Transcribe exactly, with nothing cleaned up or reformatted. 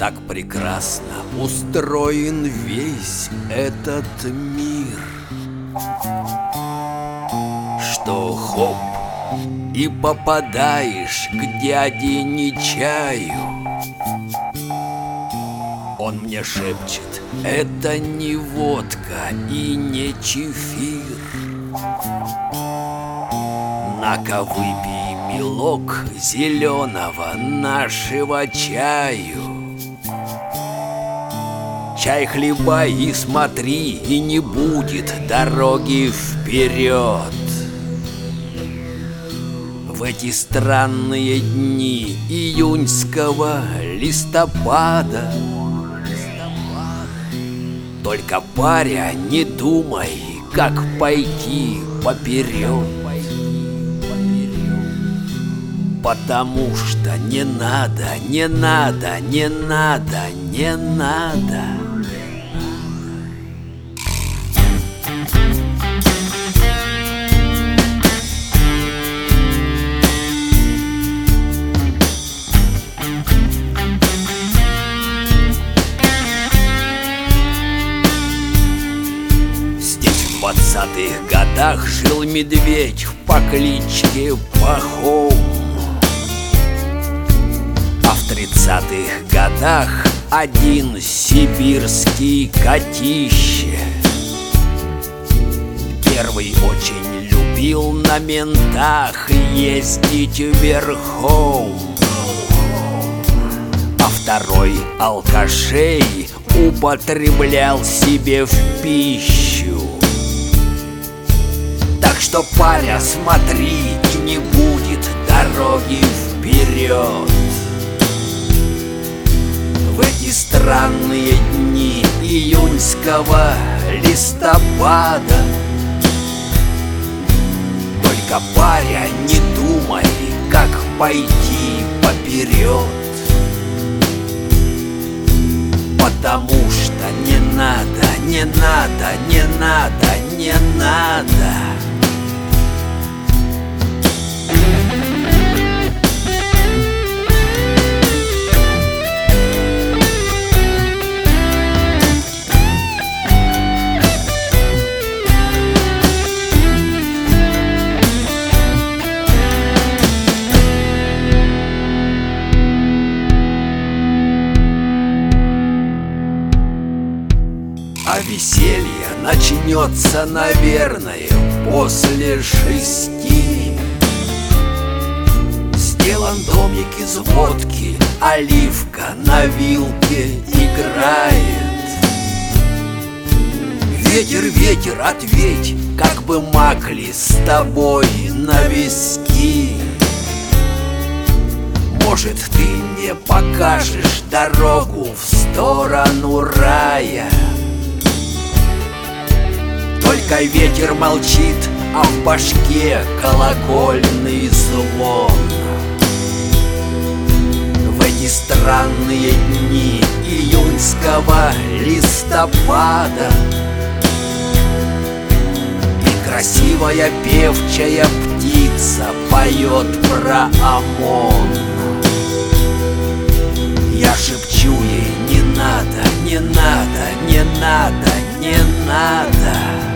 Так прекрасно устроен весь этот мир, что хоп, и попадаешь к дяде Нечаю. Он мне шепчет: это не водка и не чефир. На-ка выпей, милок, зеленого нашего чаю. Чай хлебай и смотри, и не будет дороги вперед. В эти странные дни июньского листопада только, паря, не думай, как пойти поперед. Потому что не надо, не надо, не надо, не надо. В двадцатых годах жил медведь по кличке Пахом, а в тридцатых годах один сибирский котище. Первый очень любил на ментах ездить верхом, а второй алкашей употреблял себе в пищу. Так что, паря, смотри, и не будет дороги вперед. В эти странные дни июньского листопада только, паря, не думай, как пойти поперед. Потому что не надо, не надо, не надо, не надо. А веселье начнется, наверное, после шести. Сделан домик из водки, оливка на вилке играет. Ветер, ветер, ответь, как бы макли с тобой на виски. Может, ты мне покажешь дорогу в сторону рая. Только ветер молчит, а в башке колокольный звон. В эти странные дни июньского листопада и красивая певчая птица поет про ОМОН. Я шепчу ей: не надо, не надо, не надо, не надо.